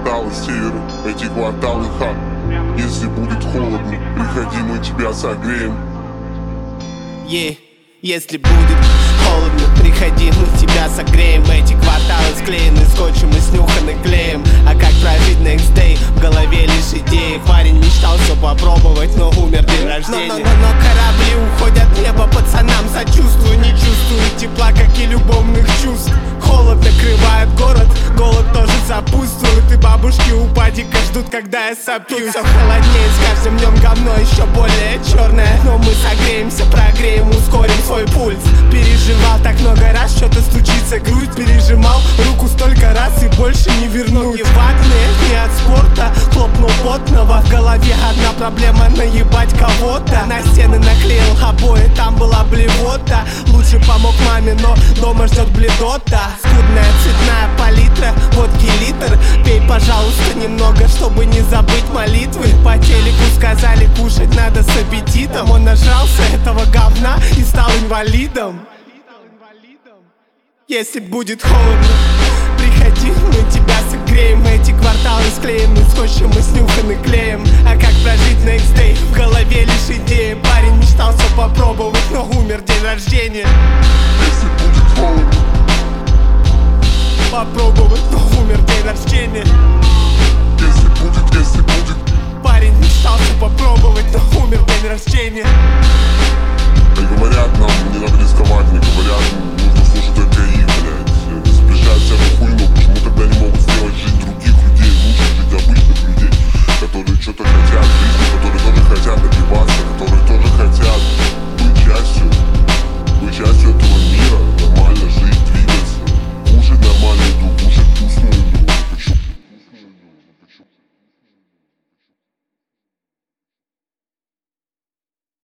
кварталы севера, эти кварталы ха. Если будет холодно, приходи, мы тебя согреем. Если будет холодно, приходи, мы тебя согреем. Эти кварталы склеены скотчем и снюханы клеем. А как прожить next day? В голове лишь идеи. Парень мечтал все попробовать, но умер день рождения. Но корабли уходят в небо, пацанам сочувствую. Не чувствую тепла, как и любовных чувств. Холод накрывает город, голод тоже сопутствует. И бабушки у падика ждут, когда я сопью. Все холоднее, с каждым днем говно еще более черное. Но мы согреемся, прогреем, ускорим свой пульс. Переживал так много раз, что-то стучится грудь. Пережимал руку столько раз и больше не вернуть. Не ватные, не от спорта, хлопнул потного. В голове одна проблема, наебать кого-то. На стены наклеил обои, там была блевота. Лучше помог маме, но дома ждет бледота. Скудная цветная палитра, водки литр. Пей, пожалуйста, немного, чтобы не забыть молитвы. По телеку сказали, кушать надо с аппетитом. Он нажрался этого говна и стал инвалидом. Если будет холодно, приходи, мы тебя согреем. Эти кварталы склеены скотчем и снюханы клеем. А как прожить next day? В голове лишь идеи. Парень мечтал все попробовать, но умер день рождения. Если будет холодно, попробовать, но умер день рождения. Если будет Парень мечтал все попробовать, но умер день рождения.